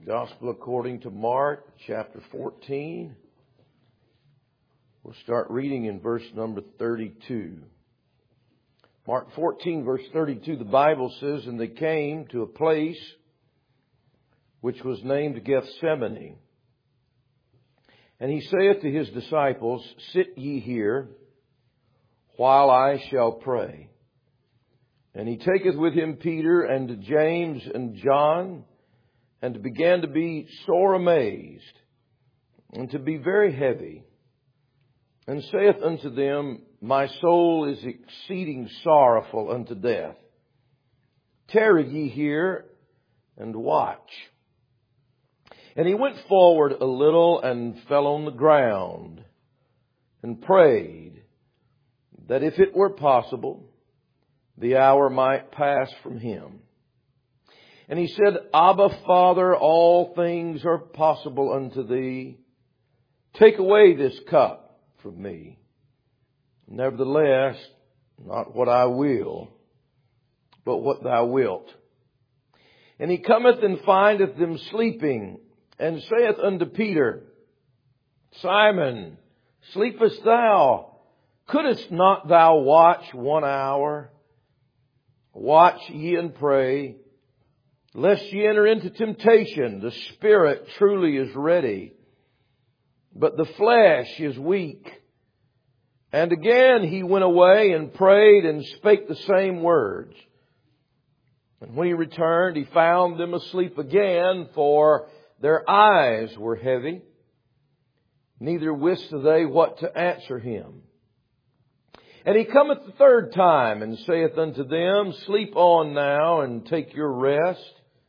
Gospel according to Mark, chapter 14. We'll start reading in verse number 32. Mark 14, verse 32, the Bible says, "And they came to a place which was named Gethsemane. And he saith to his disciples, Sit ye here, while I shall pray. And he taketh with him Peter and James and John, and began to be sore amazed, and to be very heavy, and saith unto them, My soul is exceeding sorrowful unto death. Tarry ye here, and watch. And he went forward a little, and fell on the ground, and prayed, that if it were possible, the hour might pass from him. And he said, Abba, Father, all things are possible unto thee. Take away this cup from me. Nevertheless, not what I will, but what thou wilt. And he cometh and findeth them sleeping, and saith unto Peter, Simon, sleepest thou? Couldest not thou watch 1 hour? Watch ye and pray, lest ye enter into temptation. The spirit truly is ready, but the flesh is weak. And again he went away and prayed and spake the same words. And when he returned, he found them asleep again, for their eyes were heavy. Neither wist they what to answer him. And he cometh the third time, and saith unto them, Sleep on now, and take your rest.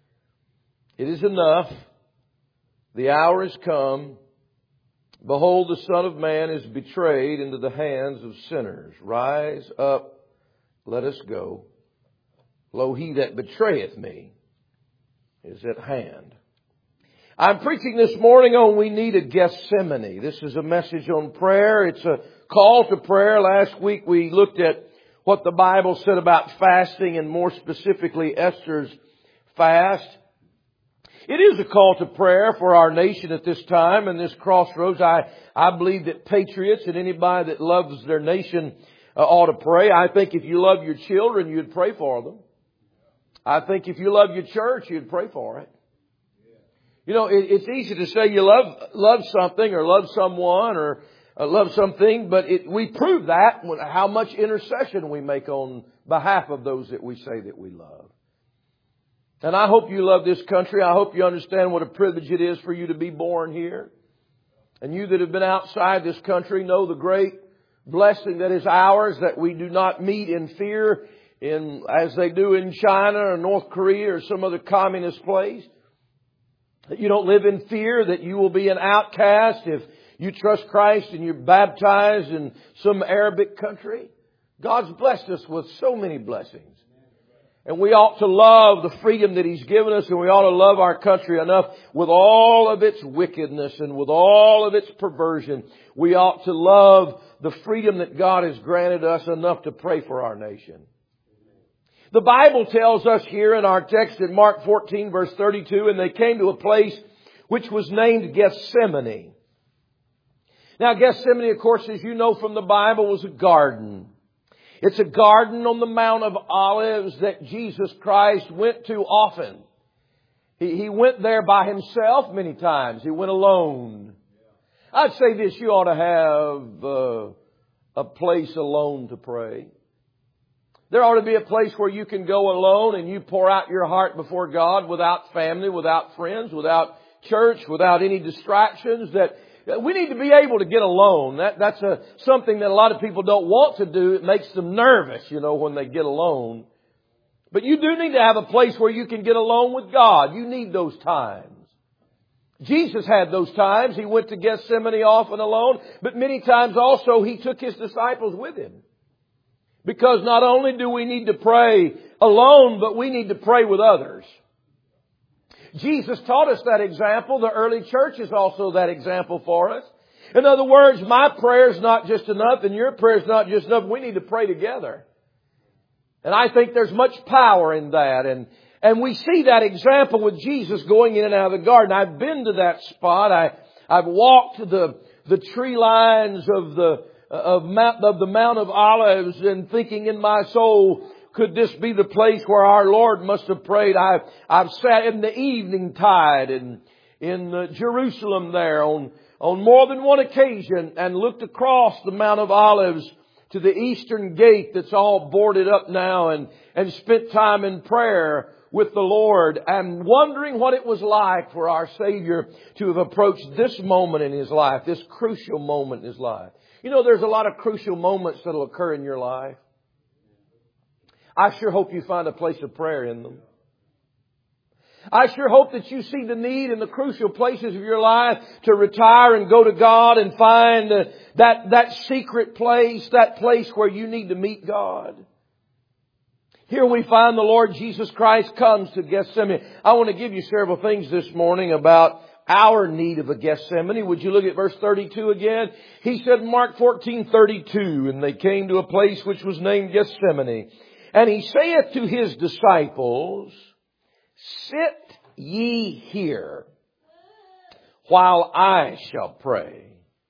It is enough. The hour is come. Behold, the Son of Man is betrayed into the hands of sinners. Rise up, let us go. Lo, he that betrayeth me is at hand." I'm preaching this morning on we need a Gethsemane. This is a message on prayer. It's a call to prayer. Last week we looked at what the Bible said about fasting, and more specifically Esther's fast. It is a call to prayer for our nation at this time and this crossroads. I believe that patriots and anybody that loves their nation ought to pray. I think if you love your children, you'd pray for them. I think if you love your church, you'd pray for it. You know, it's easy to say you love something or love someone or love something, but we prove that with how much intercession we make on behalf of those that we say that we love. And I hope you love this country. I hope you understand what a privilege it is for you to be born here. And you that have been outside this country know the great blessing that is ours, that we do not meet in fear as they do in China or North Korea or some other communist place. That you don't live in fear that you will be an outcast if you trust Christ and you're baptized in some Arabic country. God's blessed us with so many blessings. And we ought to love the freedom that He's given us, and we ought to love our country enough with all of its wickedness and with all of its perversion. We ought to love the freedom that God has granted us enough to pray for our nation. The Bible tells us here in our text in Mark 14 verse 32, "And they came to a place which was named Gethsemane." Now Gethsemane, of course, as you know from the Bible, was a garden. It's a garden on the Mount of Olives that Jesus Christ went to often. He went there by Himself many times. He went alone. I'd say this, you ought to have a place alone to pray. There ought to be a place where you can go alone and you pour out your heart before God without family, without friends, without church, without any distractions. That we need to be able to get alone. That's something that a lot of people don't want to do. It makes them nervous, when they get alone. But you do need to have a place where you can get alone with God. You need those times. Jesus had those times. He went to Gethsemane often alone, but many times also He took His disciples with Him. Because not only do we need to pray alone, but we need to pray with others. Jesus taught us that example. The early church is also that example for us. In other words, my prayer is not just enough and your prayer is not just enough. We need to pray together. And I think there's much power in that. And And we see that example with Jesus going in and out of the garden. I've been to that spot. I've walked the tree lines of the Mount of Olives and thinking in my soul, could this be the place where our Lord must have prayed? I've sat in the evening tide in Jerusalem there on more than one occasion and looked across the Mount of Olives to the eastern gate that's all boarded up now and spent time in prayer with the Lord and wondering what it was like for our Savior to have approached this moment in His life, this crucial moment in His life. You know, there's a lot of crucial moments that will occur in your life. I sure hope you find a place of prayer in them. I sure hope that you see the need in the crucial places of your life to retire and go to God and find that secret place, that place where you need to meet God. Here we find the Lord Jesus Christ comes to Gethsemane. I want to give you several things this morning about our need of a Gethsemane. Would you look at verse 32 again? He said in Mark 14:32, and they came to a place which was named Gethsemane. And He saith to His disciples, sit ye here while I shall pray.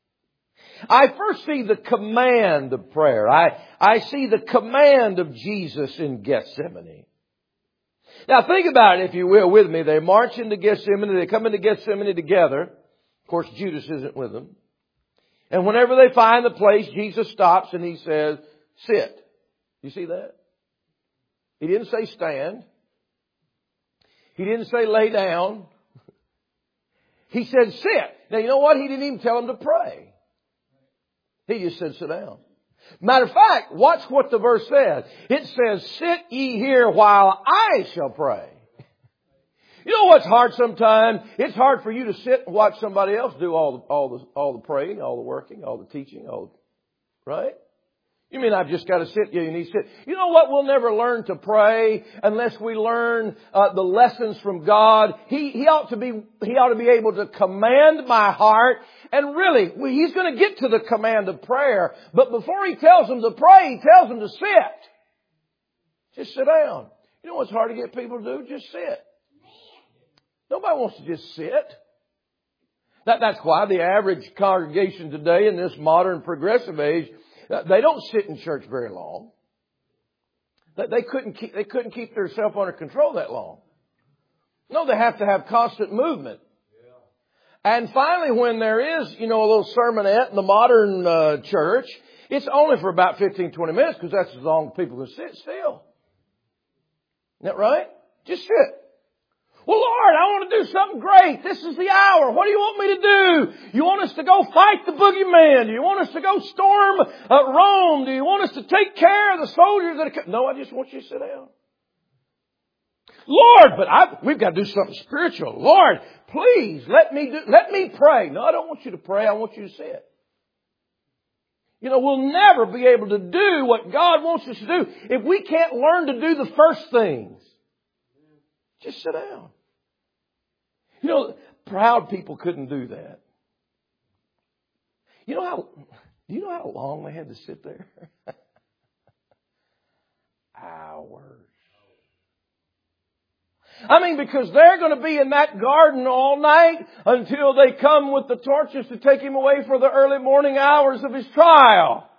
I first see the command of prayer. I see the command of Jesus in Gethsemane. Now think about it, if you will, with me. They march into Gethsemane. They come into Gethsemane together. Of course, Judas isn't with them. And whenever they find the place, Jesus stops and He says, sit. You see that? He didn't say stand. He didn't say lay down. He said sit. Now you know what? He didn't even tell them to pray. He just said sit down. Matter of fact, watch what the verse says. It says, sit ye here while I shall pray. You know what's hard sometimes? It's hard for you to sit and watch somebody else do all the praying, all the working, all the teaching, right? You mean I've just got to sit? Yeah, you need to sit. You know what? We'll never learn to pray unless we learn the lessons from God. He ought to be able to command my heart. And really, He's going to get to the command of prayer. But before He tells them to pray, He tells them to sit. Just sit down. You know what's hard to get people to do? Just sit. Nobody wants to just sit. That's why the average congregation today in this modern progressive age, they don't sit in church very long. They couldn't keep themselves under control that long. No, they have to have constant movement. And finally, when there is, a little sermonette in the modern church, it's only for about 15, 20 minutes because that's as long as people can sit still. Isn't that right? Just sit. Well, Lord, I want to do something great. This is the hour. What do you want me to do? You want us to go fight the boogeyman? Do you want us to go storm Rome? Do you want us to take care of the soldiers that are coming? No, I just want you to sit down. Lord, but we've got to do something spiritual. Lord, please let me pray. No, I don't want you to pray. I want you to sit. We'll never be able to do what God wants us to do if we can't learn to do the first things. Just sit down. Proud people couldn't do that. Do you know how long they had to sit there? Hours. Because they're going to be in that garden all night until they come with the torches to take Him away for the early morning hours of His trial.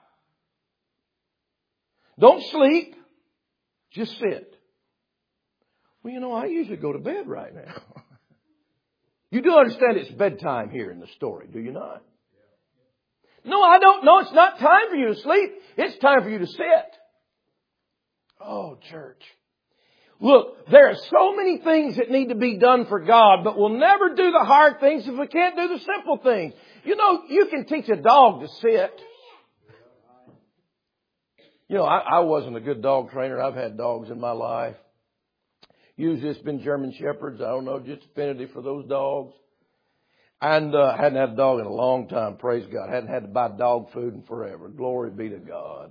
Don't sleep. Just sit. Well, I usually go to bed right now. You do understand it's bedtime here in the story, do you not? No, I don't. No, it's not time for you to sleep. It's time for you to sit. Oh, church. Look, there are so many things that need to be done for God, but we'll never do the hard things if we can't do the simple things. You can teach a dog to sit. I wasn't a good dog trainer. I've had dogs in my life. Usually it's been German Shepherds. I don't know, just affinity for those dogs. And hadn't had a dog in a long time, praise God. Hadn't had to buy dog food in forever. Glory be to God.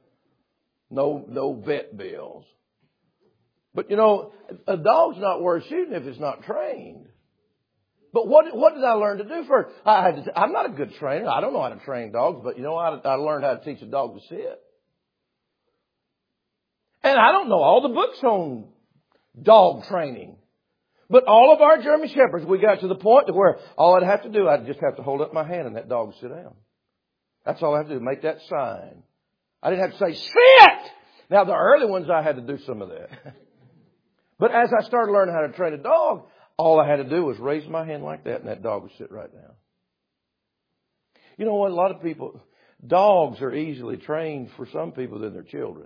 No vet bills. But a dog's not worth shooting if it's not trained. But what did I learn to do first? I'm not a good trainer. I don't know how to train dogs, but I learned how to teach a dog to sit. And I don't know all the books on dog training. But all of our German Shepherds, we got to the point to where all I'd have to do, I'd just have to hold up my hand and that dog would sit down. That's all I have to do, make that sign. I didn't have to say, sit! Now, the early ones, I had to do some of that. But as I started learning how to train a dog, all I had to do was raise my hand like that and that dog would sit right down. You know what? A lot of people, dogs are easily trained for some people than their children.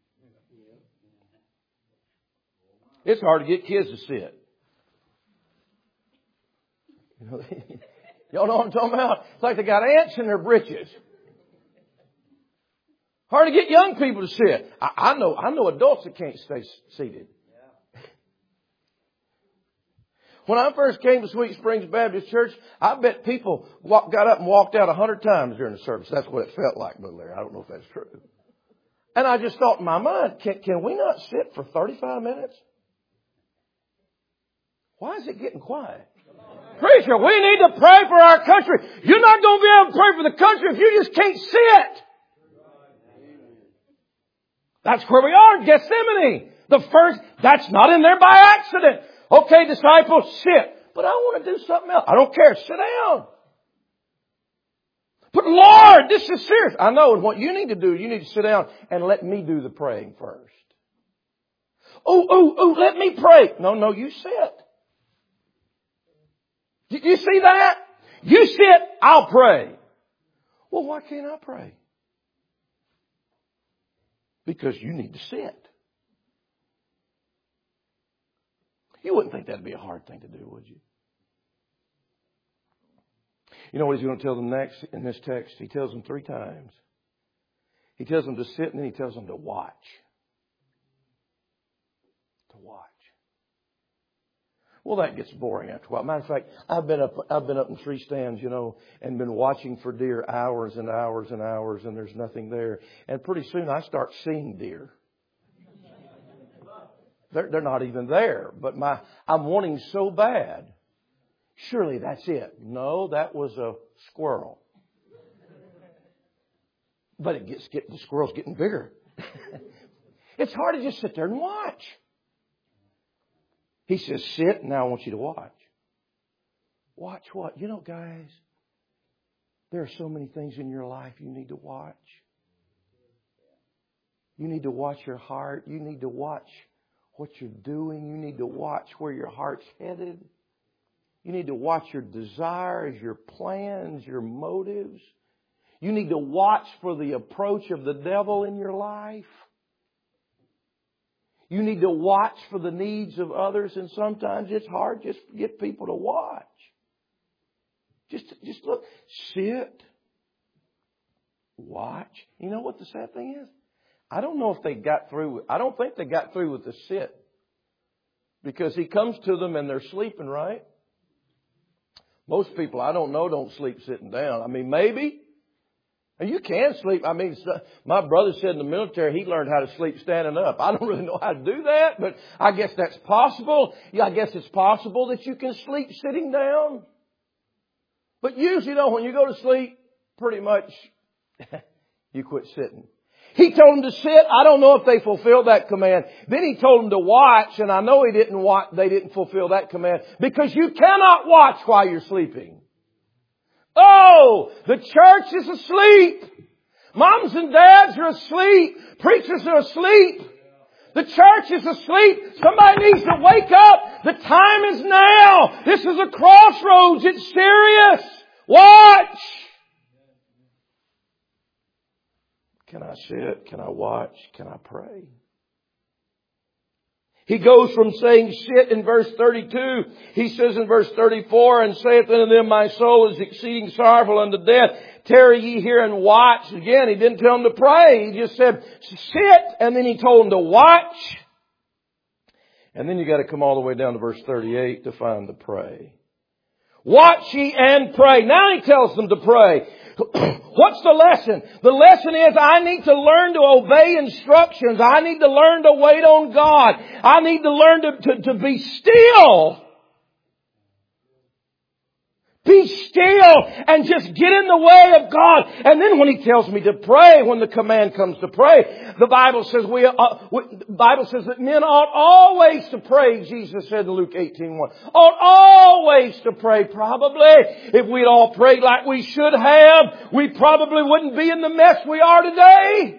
It's hard to get kids to sit. Y'all know what I'm talking about? It's like they got ants in their britches. Hard to get young people to sit. I know adults that can't stay seated. When I first came to Sweet Springs Baptist Church, I bet people got up and walked out 100 times during the service. That's what it felt like, Brother Larry. I don't know if that's true. And I just thought in my mind, can we not sit for 35 minutes? Why is it getting quiet? Preacher, we need to pray for our country. You're not going to be able to pray for the country if you just can't sit. That's where we are in Gethsemane. That's not in there by accident. Okay, disciples, sit. But I want to do something else. I don't care. Sit down. But Lord, this is serious. I know. And what you need to do, you need to sit down and let me do the praying first. Oh, let me pray. No, you sit. You see that? You sit, I'll pray. Well, why can't I pray? Because you need to sit. You wouldn't think that'd be a hard thing to do, would you? You know what he's going to tell them next in this text? He tells them 3 times. He tells them to sit and then he tells them to watch. To watch. Well, that gets boring after a while. Matter of fact, I've been up in tree stands, and been watching for deer hours and hours and hours, and there's nothing there. And pretty soon I start seeing deer. They're not even there, but I'm wanting so bad. Surely that's it. No, that was a squirrel. But the squirrel's getting bigger. It's hard to just sit there and watch. He says, sit, now I want you to watch. Watch what? Guys, there are so many things in your life you need to watch. You need to watch your heart. You need to watch what you're doing. You need to watch where your heart's headed. You need to watch your desires, your plans, your motives. You need to watch for the approach of the devil in your life. You need to watch for the needs of others, and sometimes it's hard just to get people to watch. Just look, sit, watch. You know what the sad thing is? I don't know if they got through. I don't think they got through with the sit, because he comes to them and they're sleeping, right? Most people I don't know don't sleep sitting down. I mean, maybe. And you can sleep. I mean, my brother said in the military he learned how to sleep standing up. I don't really know how to do that, but I guess that's possible. Yeah, I guess it's possible that you can sleep sitting down. But usually, when you go to sleep, pretty much you quit sitting. He told them to sit. I don't know if they fulfilled that command. Then he told them to watch, and I know they didn't fulfill that command, because you cannot watch while you're sleeping. Oh, the church is asleep. Moms and dads are asleep. Preachers are asleep. The church is asleep. Somebody needs to wake up. The time is now. This is a crossroads. It's serious. Watch. Can I sit? Can I watch? Can I pray? He goes from saying sit in verse 32. He says in verse 34, and saith unto them, my soul is exceeding sorrowful unto death. Tarry ye here and watch. Again, he didn't tell them to pray. He just said sit, and then he told them to watch. And then you got to come all the way down to verse 38 to find the pray. Watch ye and pray. Now he tells them to pray. What's the lesson? The lesson is I need to learn to obey instructions. I need to learn to wait on God. I need to learn to be still. Be still and just get in the way of God. And then when He tells me to pray, when the command comes to pray, the Bible says that men ought always to pray. Jesus said in Luke 18:1, ought always to pray. Probably if we'd all prayed like we should have, we probably wouldn't be in the mess we are today.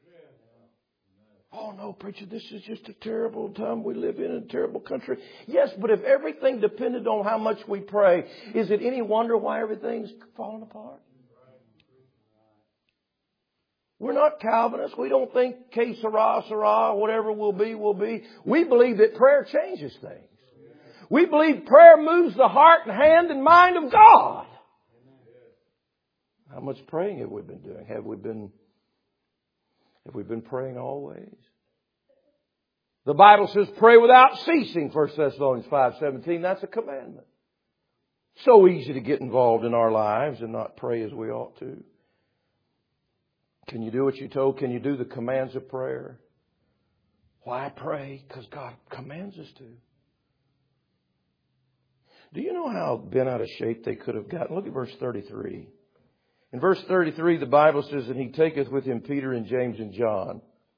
Oh no, preacher, this is just a terrible time we live in a terrible country. Yes, but if everything depended on how much we pray, is it any wonder why everything's falling apart? We're not Calvinists. We don't think que sera, sera, whatever will be, will be. We believe that prayer changes things. We believe prayer moves the heart and hand and mind of God. How much praying have we been doing? Have we been praying always? The Bible says pray without ceasing, 1 Thessalonians 5:17. That's a commandment. So easy to get involved in our lives and not pray as we ought to. Can you do what you're told? Can you do the commands of prayer? Why pray? Because God commands us to. Do you know how bent out of shape they could have gotten? Look at verse 33. In verse 33, the Bible says, and He taketh with Him Peter and James and John.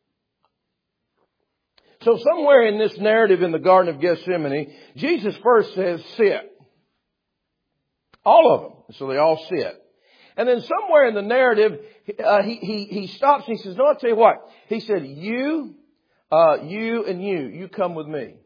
So somewhere in this narrative in the Garden of Gethsemane, Jesus first says, sit. All of them. So they all sit. And then somewhere in the narrative, he stops and He says, no, I'll tell you what. He said, you and you come with me.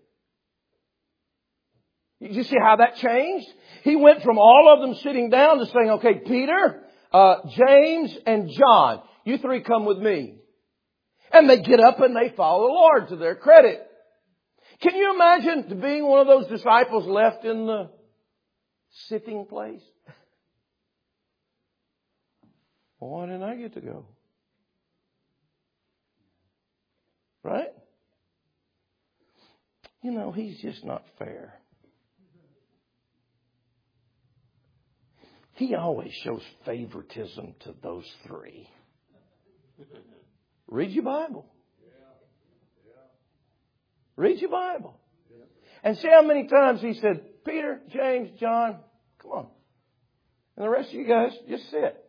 You see how that changed? He went from all of them sitting down to saying, okay, Peter, James and John, you three come with me. And they get up and they follow the Lord to their credit. Can you imagine being one of those disciples left in the sitting place? Well, why didn't I get to go? Right? You know, He's just not fair. He always shows favoritism to those three. Read your Bible. Read your Bible. And see how many times He said, Peter, James, John, come on. And the rest of you guys, just sit.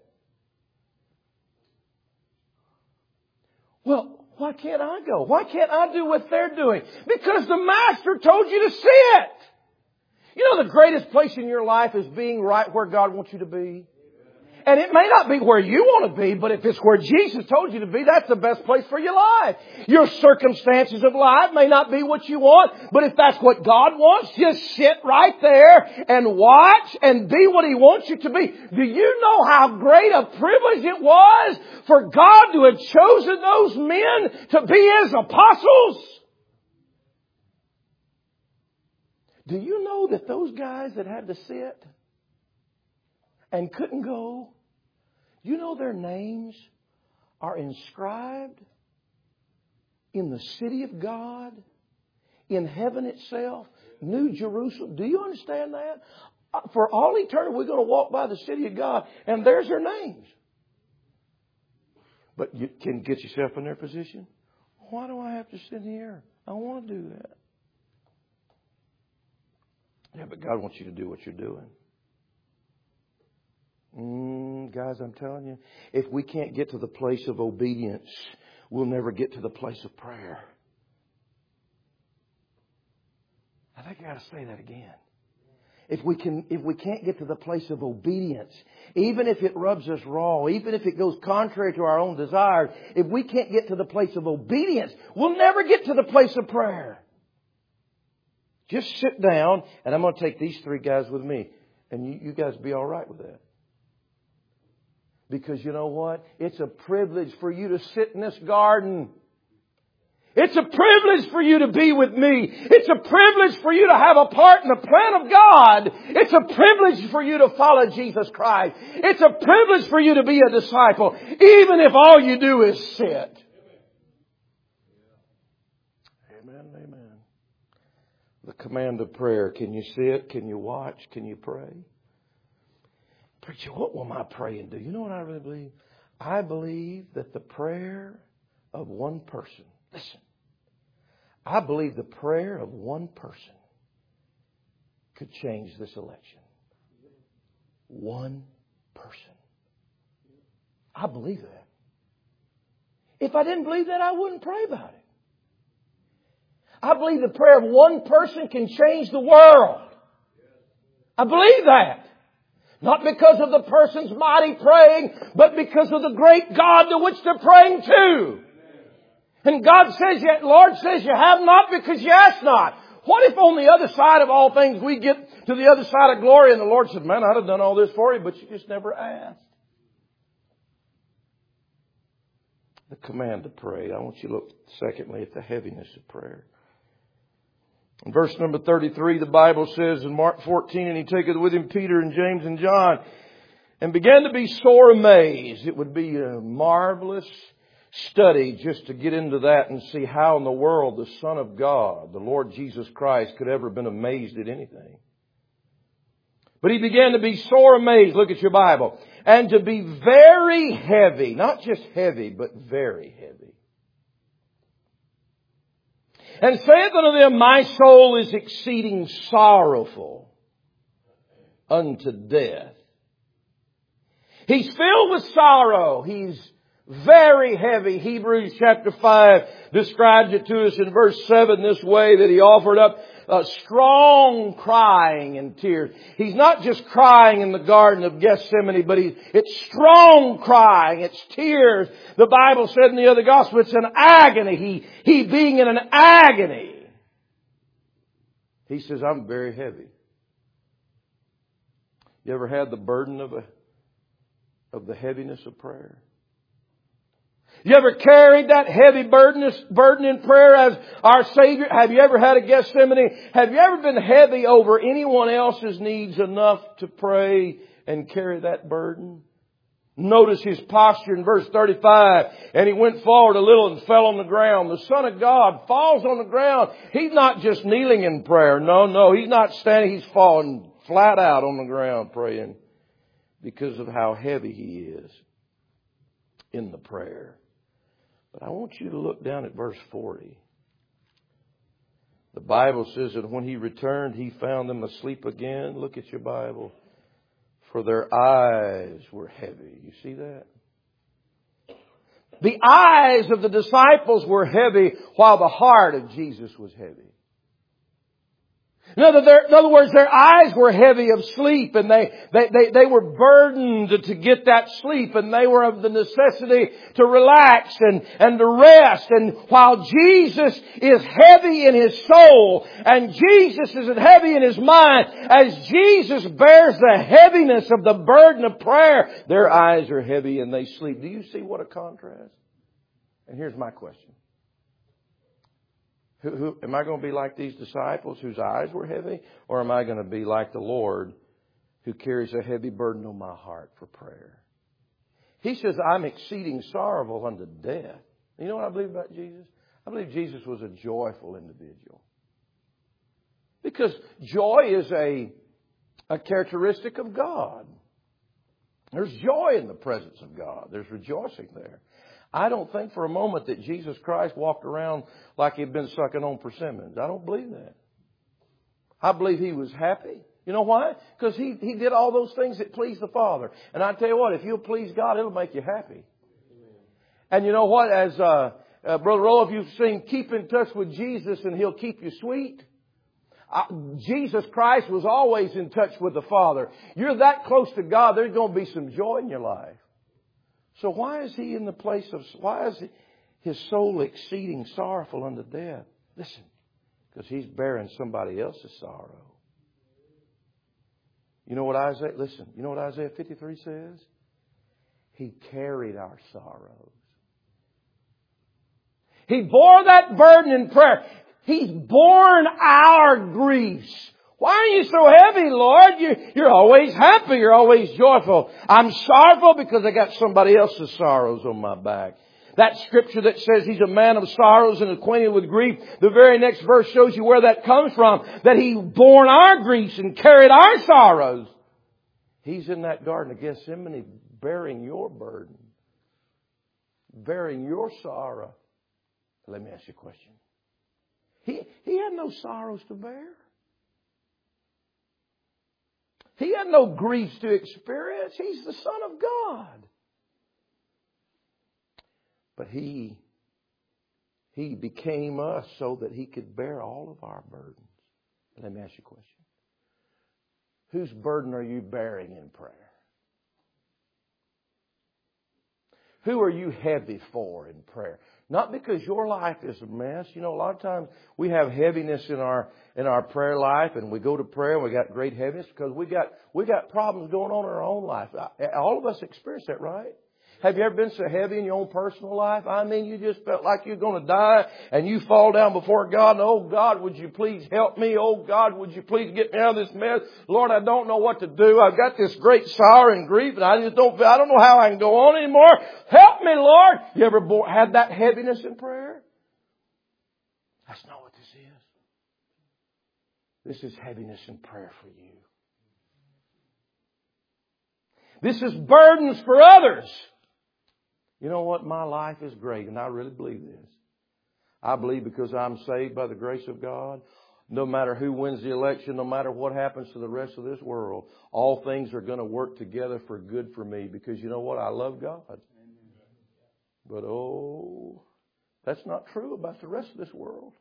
Well, why can't I go? Why can't I do what they're doing? Because the Master told you to sit. You know the greatest place in your life is being right where God wants you to be. And it may not be where you want to be, but if it's where Jesus told you to be, that's the best place for your life. Your circumstances of life may not be what you want, but if that's what God wants, just sit right there and watch and be what He wants you to be. Do you know how great a privilege it was for God to have chosen those men to be His apostles? Do you know that those guys that had to sit and couldn't go, you know their names are inscribed in the city of God, in heaven itself, New Jerusalem. Do you understand that? For all eternity, we're going to walk by the city of God, and there's their names. But you can get yourself in their position. Why do I have to sit here? I want to do that. Yeah, but God wants you to do what you're doing. Guys, I'm telling you, if we can't get to the place of obedience, we'll never get to the place of prayer. I think I got to say that again. If we can't get to the place of obedience, even if it rubs us raw, even if it goes contrary to our own desires, if we can't get to the place of obedience, we'll never get to the place of prayer. Just sit down, and I'm going to take these three guys with me. And you guys be all right with that. Because you know what? It's a privilege for you to sit in this garden. It's a privilege for you to be with me. It's a privilege for you to have a part in the plan of God. It's a privilege for you to follow Jesus Christ. It's a privilege for you to be a disciple, even if all you do is sit. Amen, amen. The command of prayer. Can you sit? Can you watch? Can you pray? Preacher, what will my praying do? You know what I really believe? I believe that the prayer of one person, listen, I believe the prayer of one person could change this election. one person. I believe that. If I didn't believe that, I wouldn't pray about it. I believe the prayer of one person can change the world. I believe that. Not because of the person's mighty praying, but because of the great God to which they're praying to. And God says, Lord says, you have not because you ask not. What if on the other side of all things we get to the other side of glory and the Lord said, man, I'd have done all this for you, but you just never asked. The command to pray. I want you to look secondly at the heaviness of prayer. In verse number 33, the Bible says in Mark 14, and he taketh with him Peter and James and John, and began to be sore amazed. It would be a marvelous study just to get into that and see how in the world the Son of God, the Lord Jesus Christ, could ever have been amazed at anything. But he began to be sore amazed. Look at your Bible. And to be very heavy. Not just heavy, but very heavy. And saith unto them, my soul is exceeding sorrowful unto death. He's filled with sorrow. He's very heavy. Hebrews chapter 5 describes it to us in verse 7 this way, that he offered up strong crying and tears. He's not just crying in the Garden of Gethsemane, but it's strong crying. It's tears. The Bible said in the other gospel, it's an agony. He being in an agony. He says, I'm very heavy. You ever had the burden of the heaviness of prayer? You ever carried that heavy burden in prayer as our Savior? Have you ever had a Gethsemane? Have you ever been heavy over anyone else's needs enough to pray and carry that burden? Notice his posture in verse 35. And he went forward a little and fell on the ground. The Son of God falls on the ground. He's not just kneeling in prayer. No. He's not standing. He's falling flat out on the ground praying because of how heavy he is in the prayer. But I want you to look down at verse 40. The Bible says that when he returned, he found them asleep again. Look at your Bible. For their eyes were heavy. You see that? The eyes of the disciples were heavy while the heart of Jesus was heavy. In other words, their eyes were heavy of sleep, and they were burdened to get that sleep, and they were of the necessity to relax and to rest. And while Jesus is heavy in his soul, and Jesus is heavy in his mind, as Jesus bears the heaviness of the burden of prayer, their eyes are heavy and they sleep. Do you see what a contrast? And here's my question. Who am I going to be like these disciples whose eyes were heavy? Or am I going to be like the Lord who carries a heavy burden on my heart for prayer? He says, I'm exceeding sorrowful unto death. You know what I believe about Jesus? I believe Jesus was a joyful individual. Because joy is a characteristic of God. There's joy in the presence of God. There's rejoicing there. I don't think for a moment that Jesus Christ walked around like he'd been sucking on persimmons. I don't believe that. I believe he was happy. You know why? Because he did all those things that pleased the Father. And I tell you what, if you'll please God, it'll make you happy. And you know what? As Brother Roloff, you've seen Keep in Touch with Jesus and He'll keep you sweet. Jesus Christ was always in touch with the Father. You're that close to God, there's going to be some joy in your life. So why is he in the place of, why is his soul exceeding sorrowful unto death? Listen, because he's bearing somebody else's sorrow. You know what Isaiah 53 says? He carried our sorrows. He bore that burden in prayer. He's borne our griefs. Why are you so heavy, Lord? You're always happy. You're always joyful. I'm sorrowful because I got somebody else's sorrows on my back. That scripture that says he's a man of sorrows and acquainted with grief, the very next verse shows you where that comes from. That he borne our griefs and carried our sorrows. He's in that Garden of Gethsemane bearing your burden. Bearing your sorrow. Let me ask you a question. He had no sorrows to bear. He had no griefs to experience. He's the Son of God. But He became us so that He could bear all of our burdens. Let me ask you a question. Whose burden are you bearing in prayer? Who are you heavy for in prayer? Not because your life is a mess. You know, a lot of times we have heaviness in our prayer life, and we go to prayer and we got great heaviness because we got problems going on in our own life. All of us experience that, right? Have you ever been so heavy in your own personal life? I mean, you just felt like you're going to die and you fall down before God. And, oh God, would you please help me? Oh God, would you please get me out of this mess? Lord, I don't know what to do. I've got this great sorrow and grief and I don't know how I can go on anymore. Help me, Lord. You ever had that heaviness in prayer? That's not what this is. This is heaviness in prayer for you. This is burdens for others. You know what? My life is great, and I really believe this. I believe because I'm saved by the grace of God, no matter who wins the election, no matter what happens to the rest of this world, all things are going to work together for good for me because you know what? I love God. But that's not true about the rest of this world.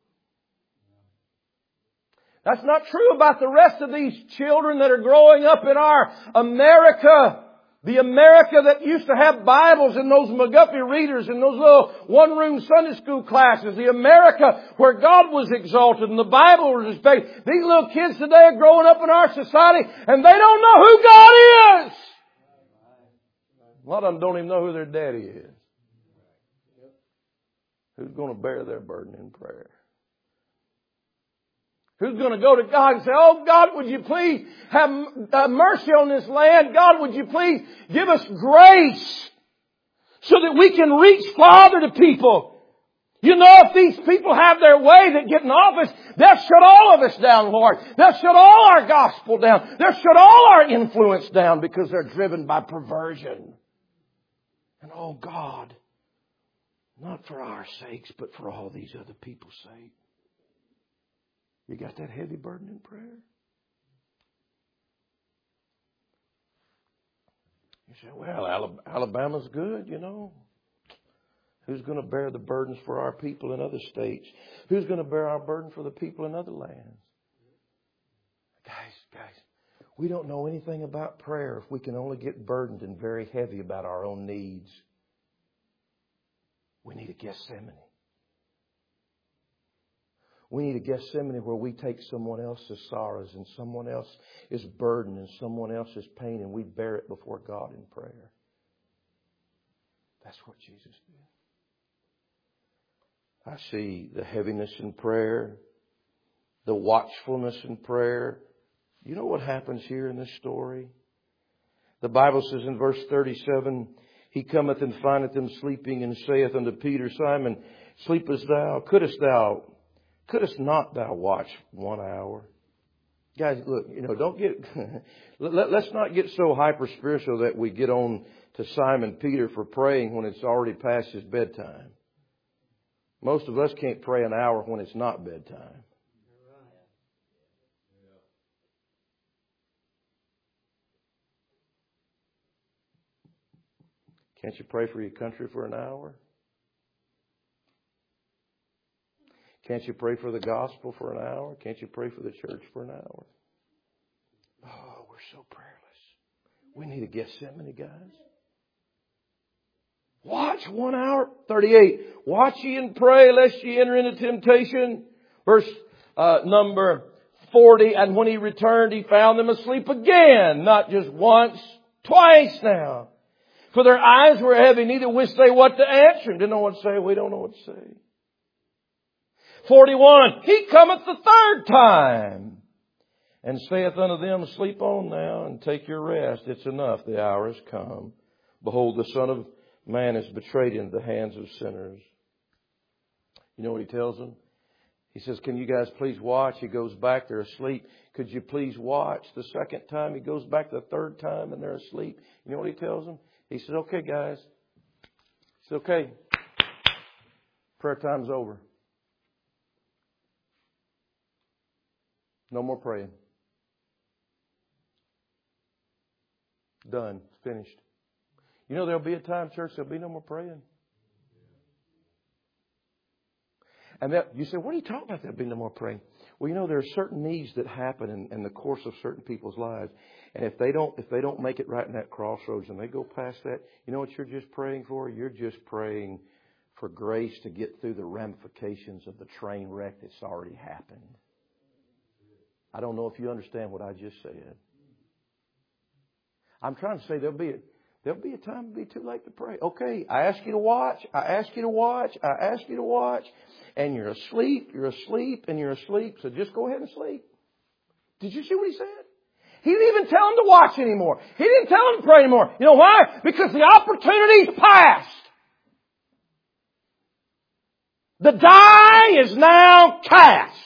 That's not true about the rest of these children that are growing up in our America. The America that used to have Bibles and those McGuffey readers and those little one-room Sunday school classes. The America where God was exalted and the Bible was respected. These little kids today are growing up in our society and they don't know who God is. A lot of them don't even know who their daddy is. Who's going to bear their burden in prayer? Who's going to go to God and say, oh God, would you please have mercy on this land? God, would you please give us grace so that we can reach farther to people? You know, if these people have their way that get in office, they'll shut all of us down, Lord. They'll shut all our gospel down. They'll shut all our influence down because they're driven by perversion. And oh God, not for our sakes, but for all these other people's sake. You got that heavy burden in prayer? You say, well, Alabama's good, you know. Who's going to bear the burdens for our people in other states? Who's going to bear our burden for the people in other lands? Guys, we don't know anything about prayer if we can only get burdened and very heavy about our own needs. We need a Gethsemane. We need a Gethsemane where we take someone else's sorrows and someone else's burden and someone else's pain and we bear it before God in prayer. That's what Jesus did. I see the heaviness in prayer, the watchfulness in prayer. You know what happens here in this story? The Bible says in verse 37, He cometh and findeth them sleeping and saith unto Peter, Simon, sleepest thou? Couldst not thou watch 1 hour? Guys, look, don't get, let's not get so hyper spiritual that we get on to Simon Peter for praying when it's already past his bedtime. Most of us can't pray an hour when it's not bedtime. Can't you pray for your country for an hour? Can't you pray for the gospel for an hour? Can't you pray for the church for an hour? Oh, we're so prayerless. We need a Gethsemane, guys. Watch 1 hour. 38. Watch ye and pray lest ye enter into temptation. Verse number 40. And when He returned, He found them asleep again. Not just once, twice now. For their eyes were heavy, neither wist they what to answer. Didn't know what to say. We don't know what to say. 41. He cometh the third time and saith unto them, Sleep on now and take your rest. It's enough. The hour is come. Behold, the Son of Man is betrayed into the hands of sinners. You know what He tells them? He says, can you guys please watch? He goes back. They're asleep. Could you please watch? The second time, He goes back the third time and they're asleep. You know what He tells them? He said, okay, guys. He said, okay. Prayer time's over. No more praying. Done. Finished. You know, there'll be a time, church, there'll be no more praying. And you say, what are you talking about? There'll be no more praying. Well, you know, there are certain needs that happen in the course of certain people's lives. And if they don't make it right in that crossroads and they go past that, you know what you're just praying for? You're just praying for grace to get through the ramifications of the train wreck that's already happened. I don't know if you understand what I just said. I'm trying to say there'll be a time it'll be too late to pray. Okay, I ask you to watch. And you're asleep, and you're asleep. So just go ahead and sleep. Did you see what he said? He didn't even tell him to watch anymore. He didn't tell him to pray anymore. You know why? Because the opportunity's passed. The die is now cast.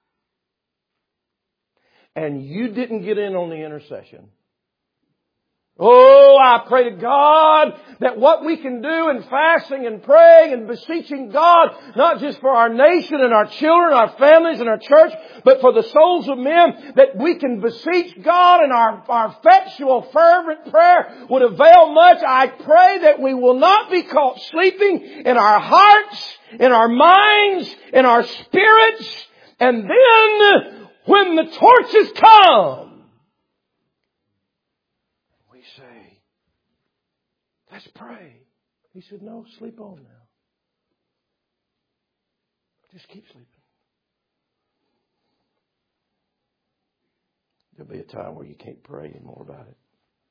And you didn't get in on the intercession. Oh, I pray to God that what we can do in fasting and praying and beseeching God, not just for our nation and our children, our families and our church, but for the souls of men, that we can beseech God and our effectual, fervent prayer would avail much. I pray that we will not be caught sleeping in our hearts, in our minds, in our spirits, and then when the torches come, say, let's pray. He said, no, sleep on now. Just keep sleeping. There'll be a time where you can't pray anymore about it.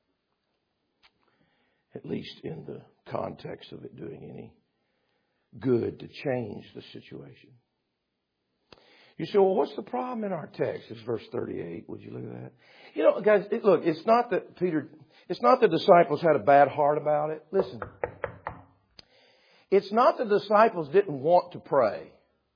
At least in the context of it doing any good to change the situation. You say, well, what's the problem in our text? It's verse 38. Would you look at that? You know, guys, look, it's not the disciples had a bad heart about it. Listen. It's not the disciples didn't want to pray.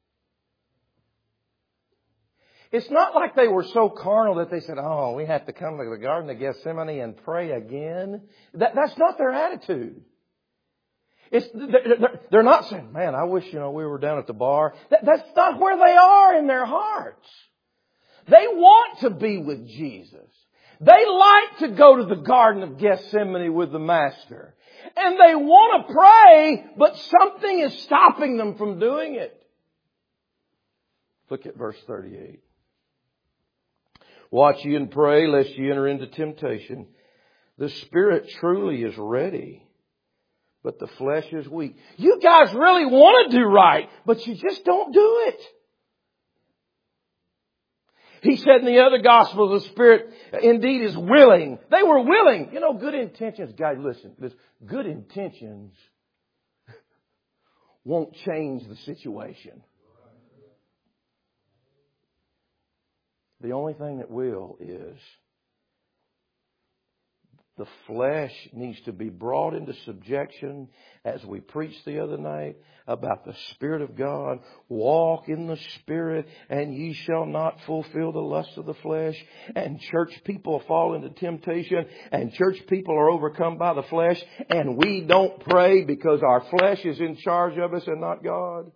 It's not like they were so carnal that they said, oh, we have to come to the Garden of Gethsemane and pray again. That's not their attitude. They're not saying, man, I wish, we were down at the bar. That's not where they are in their hearts. They want to be with Jesus. They like to go to the Garden of Gethsemane with the Master. And they want to pray, but something is stopping them from doing it. Look at verse 38. Watch ye and pray, lest ye enter into temptation. The spirit truly is ready, but the flesh is weak. You guys really want to do right, but you just don't do it. He said in the other gospel, the Spirit indeed is willing. They were willing. You know, good intentions, guys, listen. Good intentions won't change the situation. The only thing that will is the flesh needs to be brought into subjection, as we preached the other night about the Spirit of God. Walk in the Spirit, and ye shall not fulfill the lust of the flesh. And church people fall into temptation, and church people are overcome by the flesh, and we don't pray because our flesh is in charge of us and not God.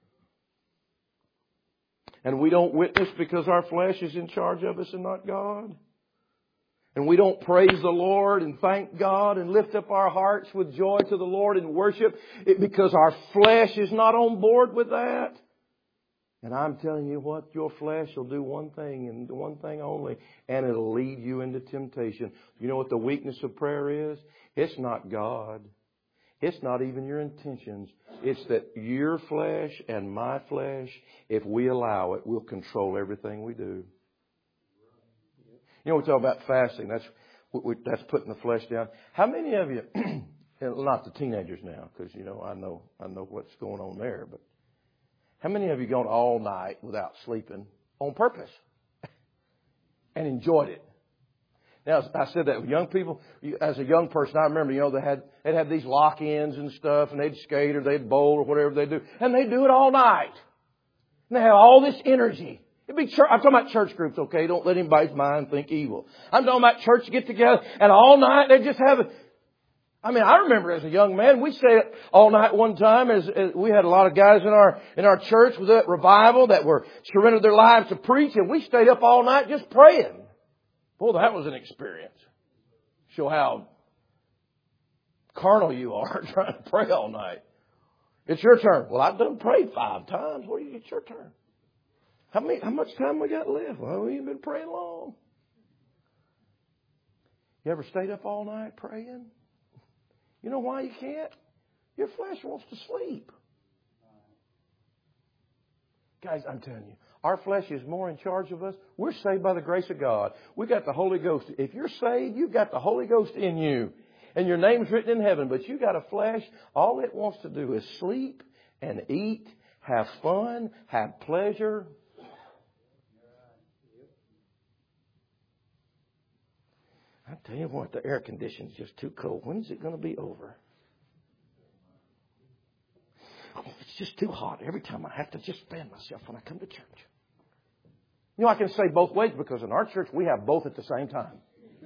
And we don't witness because our flesh is in charge of us and not God. And we don't praise the Lord and thank God and lift up our hearts with joy to the Lord and worship because our flesh is not on board with that. And I'm telling you what, your flesh will do one thing and one thing only, and it'll lead you into temptation. You know what the weakness of prayer is? It's not God. It's not even your intentions. It's that your flesh and my flesh, if we allow it, will control everything we do. You know, we talk about fasting. That's putting the flesh down. How many of you, not the teenagers now, because, I know what's going on there, but how many of you gone all night without sleeping on purpose and enjoyed it? Now, I said that with young people. As a young person, I remember, they'd have these lock-ins and stuff, and they'd skate or they'd bowl or whatever they do, and they'd do it all night. And they have all this energy. I'm talking about church groups, okay? Don't let anybody's mind think evil. I'm talking about church get together and all night they just have it. I remember as a young man, we stayed all night one time as we had a lot of guys in our church with that revival that were surrendered their lives to preach, and we stayed up all night just praying. Boy, that was an experience. Show how carnal you are trying to pray all night. It's your turn. Well, I've done prayed 5 times. What do you get your turn? How much time we got left? Well, we ain't been praying long. You ever stayed up all night praying? You know why you can't? Your flesh wants to sleep. Guys, I'm telling you, our flesh is more in charge of us. We're saved by the grace of God. We got the Holy Ghost. If you're saved, you've got the Holy Ghost in you. And your name's written in heaven. But you got a flesh. All it wants to do is sleep and eat, have fun, have pleasure. I tell you what, the air conditioning's just too cold. When's it going to be over? Oh, it's just too hot. Every time I have to just fan myself when I come to church. You know, I can say both ways because in our church we have both at the same time.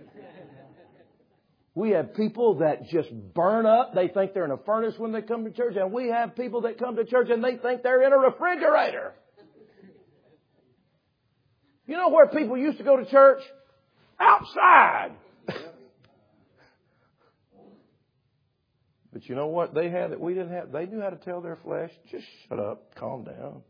We have people that just burn up. They think they're in a furnace when they come to church. And we have people that come to church and they think they're in a refrigerator. You know where people used to go to church? Outside. But you know what they had that we didn't have? They knew how to tell their flesh, just shut up, calm down.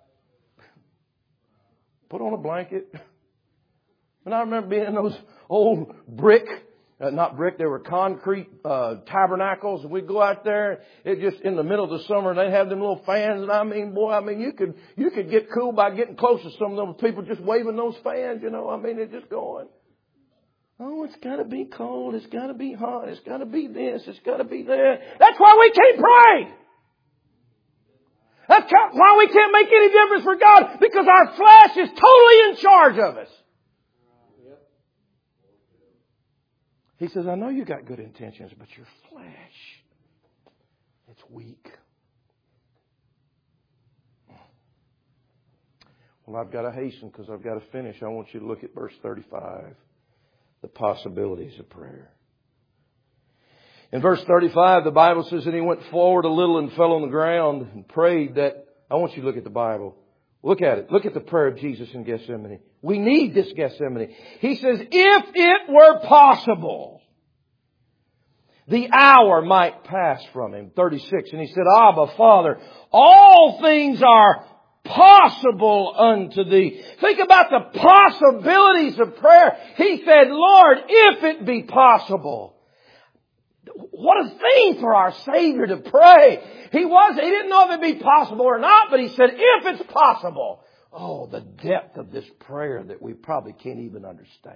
Put on a blanket. And I remember being in those old not brick, they were concrete tabernacles. And we'd go out there, it just in the middle of the summer, and they'd have them little fans. And you could get cool by getting close to some of those people just waving those fans, they're just going. Oh, it's got to be cold. It's got to be hot. It's got to be this. It's got to be that. That's why we can't pray. That's why we can't make any difference for God. Because our flesh is totally in charge of us. He says, I know you got good intentions, but your flesh, it's weak. Well, I've got to hasten because I've got to finish. I want you to look at verse 35. The possibilities of prayer. In verse 35, the Bible says that he went forward a little and fell on the ground and prayed that. I want you to look at the Bible. Look at it. Look at the prayer of Jesus in Gethsemane. We need this Gethsemane. He says, if it were possible, the hour might pass from him. 36. And he said, Abba, Father, all things are possible unto thee. Think about the possibilities of prayer. He said, Lord, if it be possible. What a thing for our Savior to pray. He didn't know if it'd be possible or not, but he said, if it's possible. Oh, the depth of this prayer that we probably can't even understand.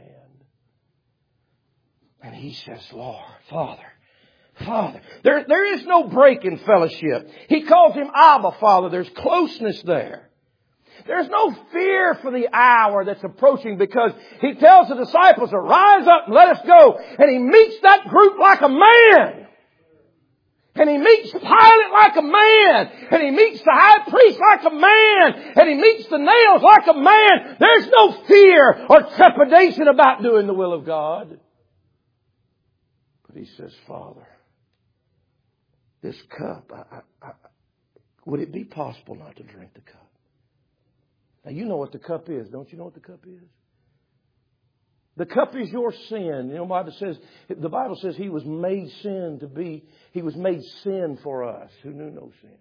And he says, Lord, Father, there is no break in fellowship. He calls him Abba, Father. There's closeness there. There's no fear for the hour that's approaching because he tells the disciples to rise up and let us go. And he meets that group like a man. And he meets Pilate like a man. And he meets the high priest like a man. And he meets the nails like a man. There's no fear or trepidation about doing the will of God. But he says, Father, this cup, would it be possible not to drink the cup? Now, you know what the cup is. Don't you know what the cup is? The cup is your sin. You know, the Bible says he was made sin for us who knew no sin.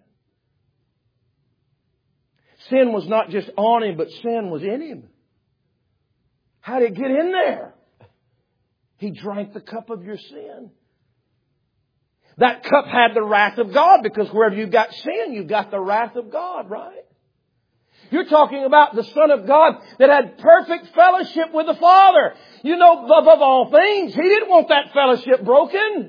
Sin was not just on him, but sin was in him. How did it get in there? He drank the cup of your sin. That cup had the wrath of God because wherever you've got sin, you've got the wrath of God, right? You're talking about the Son of God that had perfect fellowship with the Father. You know, above all things, He didn't want that fellowship broken.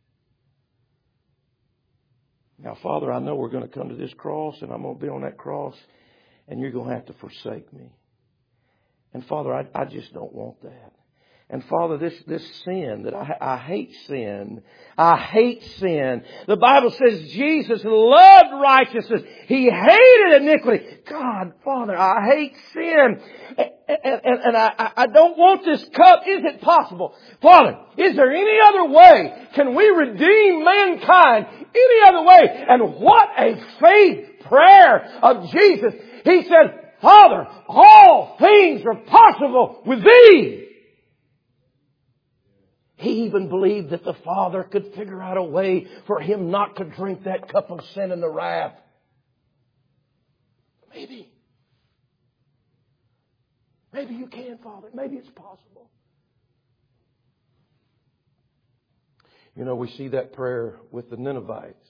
Now, Father, I know we're going to come to this cross and I'm going to be on that cross and you're going to have to forsake me. And Father, I just don't want that. And Father, this sin that I hate sin. I hate sin. The Bible says Jesus loved righteousness. He hated iniquity. God, Father, I hate sin. And I don't want this cup. Is it possible? Father, is there any other way? Can we redeem mankind any other way? And what a faith prayer of Jesus. He said, Father, all things are possible with Thee. He even believed that the Father could figure out a way for him not to drink that cup of sin and the wrath. Maybe. Maybe you can, Father. Maybe it's possible. You know, we see that prayer with the Ninevites.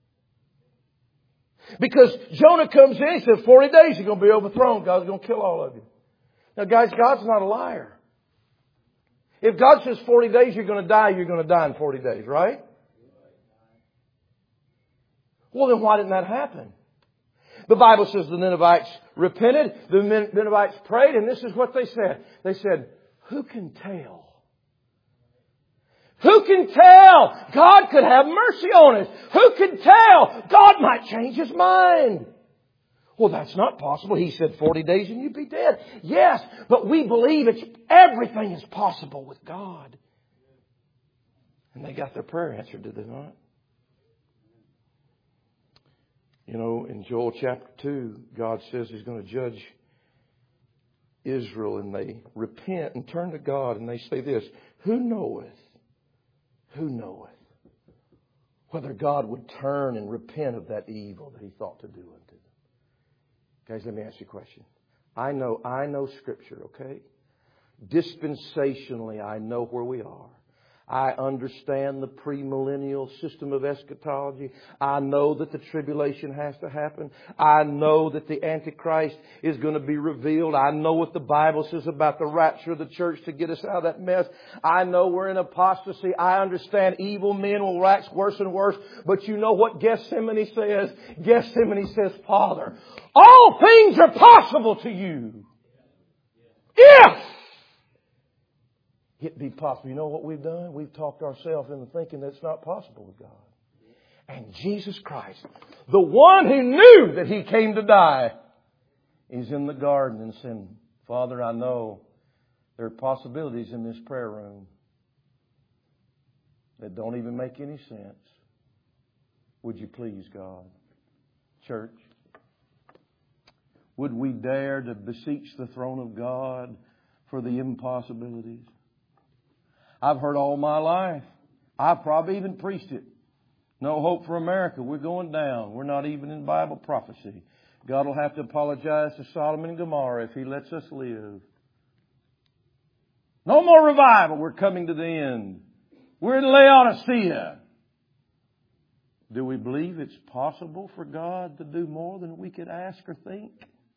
Because Jonah comes in, he said, 40 days you're going to be overthrown. God's going to kill all of you. Now, guys, God's not a liar. If God says 40 days you're going to die in 40 days, right? Well, then why didn't that happen? The Bible says the Ninevites repented, the Ninevites prayed, and this is what they said. They said, who can tell? Who can tell? God could have mercy on us. Who can tell? God might change His mind. Well, that's not possible. He said 40 days and you'd be dead. Yes, but we believe everything is possible with God. And they got their prayer answered, did they not? You know, in Joel chapter 2, God says He's going to judge Israel, and they repent and turn to God, and they say this, who knoweth whether God would turn and repent of that evil that He thought to do unto them? Guys, let me ask you a question. I know Scripture, okay? Dispensationally, I know where we are. I understand the premillennial system of eschatology. I know that the tribulation has to happen. I know that the Antichrist is going to be revealed. I know what the Bible says about the rapture of the church to get us out of that mess. I know we're in apostasy. I understand evil men will wax worse and worse. But you know what Gethsemane says? Gethsemane says, Father, all things are possible to you. If it be possible. You know what we've done? We've talked ourselves into thinking that it's not possible with God. And Jesus Christ, the one who knew that He came to die, is in the garden and saying, Father, I know there are possibilities in this prayer room that don't even make any sense. Would you please, God? Church, would we dare to beseech the throne of God for the impossibilities? I've heard all my life. I've probably even preached it. No hope for America. We're going down. We're not even in Bible prophecy. God will have to apologize to Sodom and Gomorrah if He lets us live. No more revival. We're coming to the end. We're in Laodicea. Do we believe it's possible for God to do more than we could ask or think?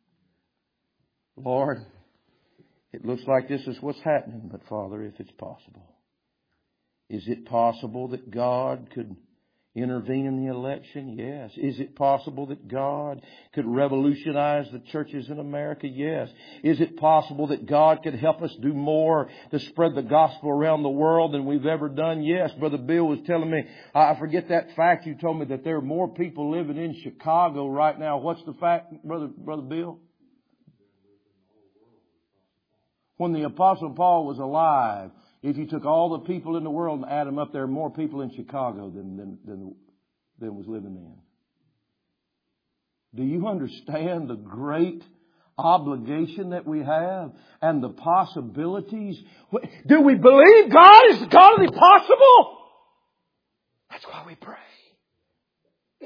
Lord, it looks like this is what's happening, but Father, if it's possible. Is it possible that God could intervene in the election? Yes. Is it possible that God could revolutionize the churches in America? Yes. Is it possible that God could help us do more to spread the gospel around the world than we've ever done? Yes. Brother Bill was telling me, I forget that fact you told me, that there are more people living in Chicago right now. What's the fact, Brother Bill? When the Apostle Paul was alive, if you took all the people in the world and add them up, there are more people in Chicago than was living then. Do you understand the great obligation that we have and the possibilities? Do we believe God is the God of the possible? That's why we pray.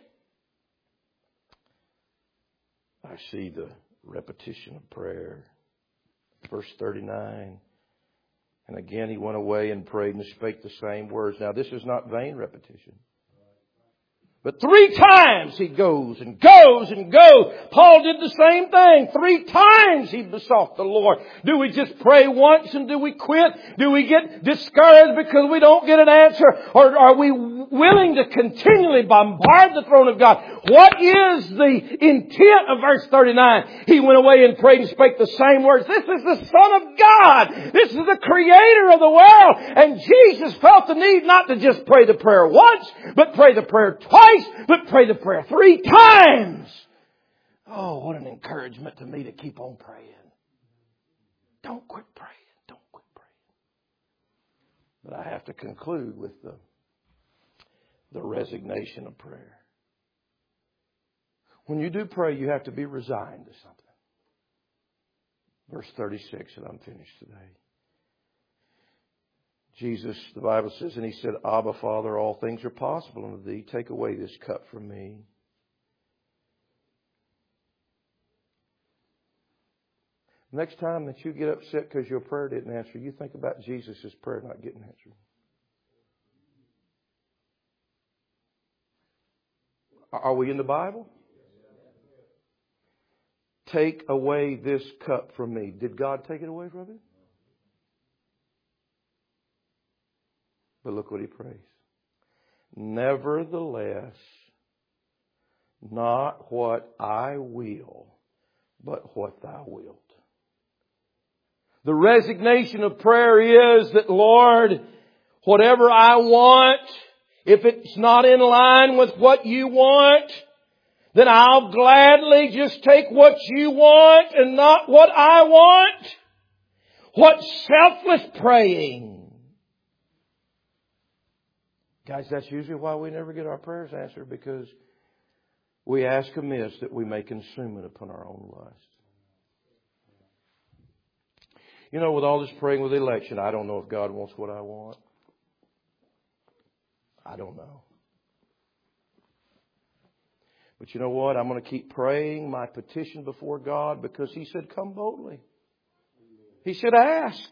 I see the repetition of prayer. Verse 39. And again he went away and prayed and spake the same words. Now this is not vain repetition. But 3 times he goes and goes and goes. Paul did the same thing. 3 times he besought the Lord. Do we just pray once and do we quit? Do we get discouraged because we don't get an answer? Or are we willing to continually bombard the throne of God? What is the intent of verse 39? He went away and prayed and spake the same words. This is the Son of God. This is the Creator of the world. And Jesus felt the need not to just pray the prayer once, but pray the prayer twice. But pray the prayer 3 times. Oh, what an encouragement to me to keep on praying. Don't quit praying. Don't quit praying. But I have to conclude with the resignation of prayer. When you do pray, you have to be resigned to something. Verse 36, and I'm finished today. Jesus, the Bible says, and He said, Abba, Father, all things are possible unto Thee. Take away this cup from me. Next time that you get upset because your prayer didn't answer, you think about Jesus' prayer not getting answered. Are we in the Bible? Take away this cup from me. Did God take it away from him? But look what he prays. Nevertheless, not what I will, but what Thou wilt. The resignation of prayer is that, Lord, whatever I want, if it's not in line with what You want, then I'll gladly just take what You want and not what I want. What selfless praying. Guys, that's usually why we never get our prayers answered, because we ask amiss that we may consume it upon our own lust. You know, with all this praying with the election, I don't know if God wants what I want. I don't know. But you know what? I'm going to keep praying my petition before God, because He said, come boldly. He said, ask.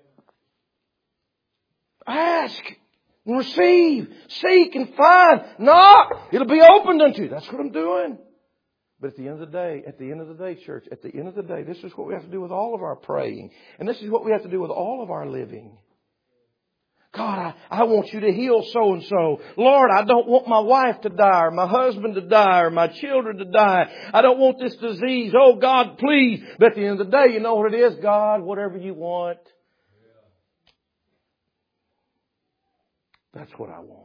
Ask and receive. Seek and find. Knock. It'll be opened unto you. That's what I'm doing. But at the end of the day, church, at the end of the day, this is what we have to do with all of our praying. And this is what we have to do with all of our living. God, I want You to heal so-and-so. Lord, I don't want my wife to die, or my husband to die, or my children to die. I don't want this disease. Oh, God, please. But at the end of the day, you know what it is? God, whatever You want, that's what I want.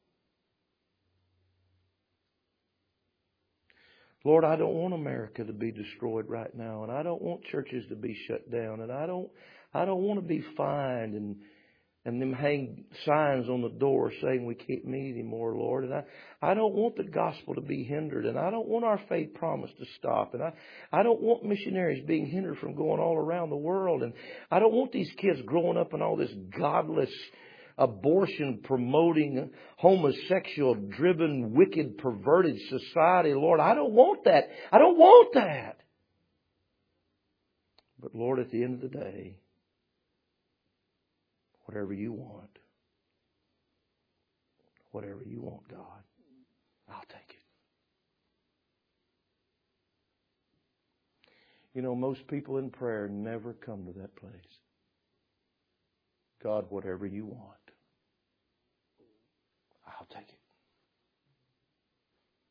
Lord, I don't want America to be destroyed right now, and I don't want churches to be shut down, and I don't want to be fined and them hang signs on the door saying we can't meet anymore, Lord. And I don't want the gospel to be hindered. And I don't want our faith promise to stop. And I don't want missionaries being hindered from going all around the world. And I don't want these kids growing up in all this godless, abortion promoting, homosexual driven, wicked, perverted society. Lord, I don't want that. I don't want that. But Lord, at the end of the day, whatever You want, God, I'll take it. You know, most people in prayer never come to that place. God, whatever You want, I'll take it.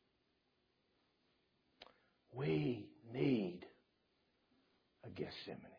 We need a Gethsemane.